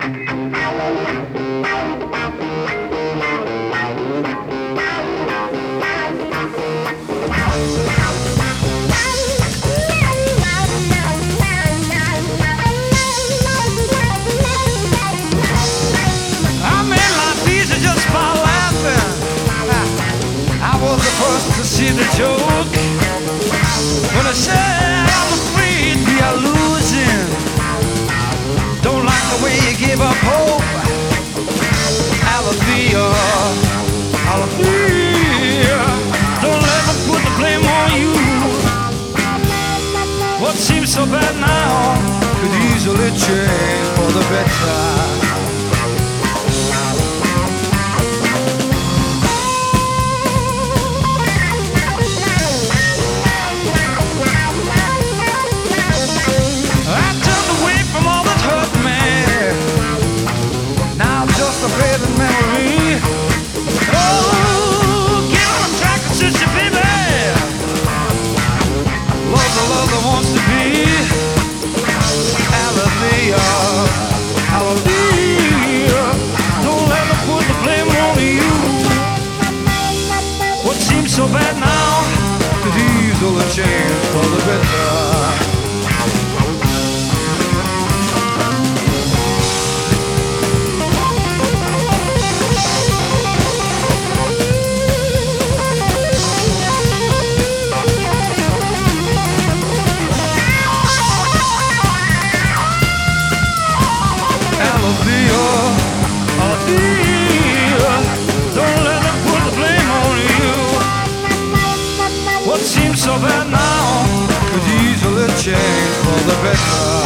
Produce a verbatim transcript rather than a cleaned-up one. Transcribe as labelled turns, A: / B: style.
A: To see the joke when I said I'm afraid we are losing. Don't like the way you give up hope. Alethea, Alethea, don't let them put the blame on you. What seems so bad now could easily change for the better. A fading memory. Oh, get on track and sit your baby. Love the love that wants to be. Alethea, Alethea, don't let them put the blame on you. What seems so bad now could easily change for the better. Alethea, Alethea, don't let them put the blame on you. What seems so bad now could easily change for the better.